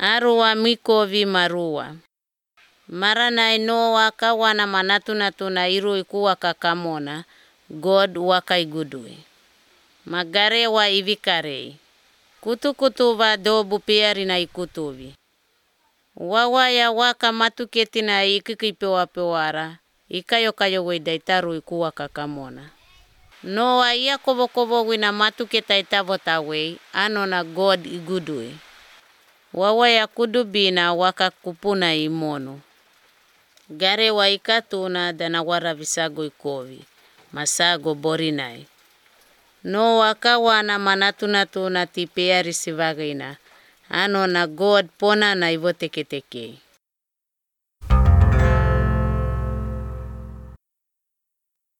Arua mikovi marua. Maranai Noa kawana manatunatu na iru ikuwa kakamona, God wakaigudui. Magare wa ivikarei. Kutukutuva dobu piari na ikutuvi. Wawaya waka matuketi na ikikipewa pewara, ikayo weda itaru ikuwa kakamona. Noa iya kobo wina matuketa itavotawe, ano na God igudui. Wawaya kudubina waka kupuna imono. Gare wa ikatuna dana wara visago ikovi, masago borinai. Noa kawana manatunatu na tipeari sivagina, ano na God pona na ivoteketeke.